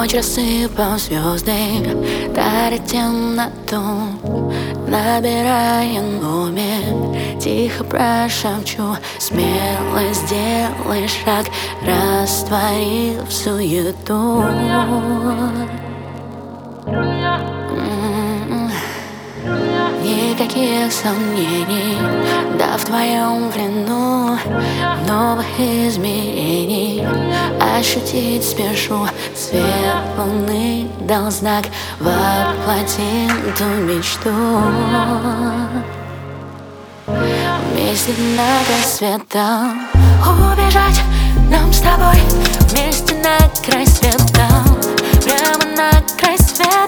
Ночь рассыпал звезды, дарит темноту, набирая номер, тихо прошепчу: смело сделай шаг, растворив суету. Никаких сомнений, да в твоем плену новых измерений. Ощутить спешу, свет луны дал знак, воплотил ту мечту. Вместе над рассветом убежать нам с тобой, вместе на край света, прямо на край света.